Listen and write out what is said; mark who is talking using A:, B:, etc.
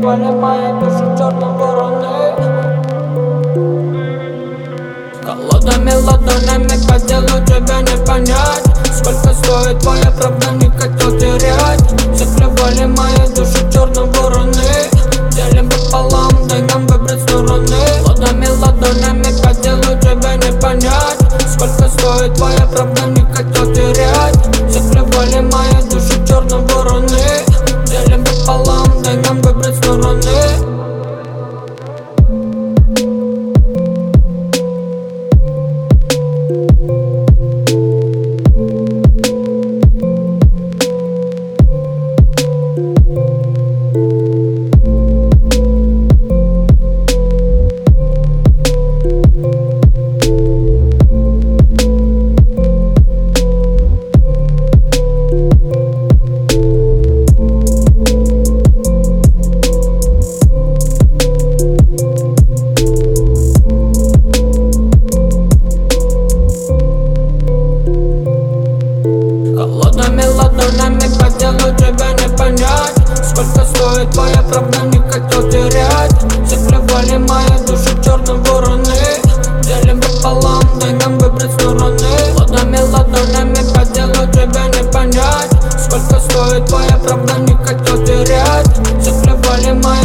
A: Закрывали мои души черные вороны. Холодными ладонями по делу тебя не понять. Сколько стоит твоя правда, не хотел терять. Закрывали мои души черные вороны. Делим пополам, дай нам выбрать стороны. Холодными ладонями по делу тебя не понять. Сколько стоит твоя правда, не хотел терять. Закрывали мои души черные вороны. Делим пополам, дай нам выбрать стороны. Холодными ладонями по делу тебя не понять. Сколько стоит твоя правда, не хотел терять. Закрывали мои души черные вороны. Делим пополам, дай нам выбрать стороны. Холодными ладонями по делу тебя не понять. Сколько стоит твоя правда, не хотел терять. Закрывали мои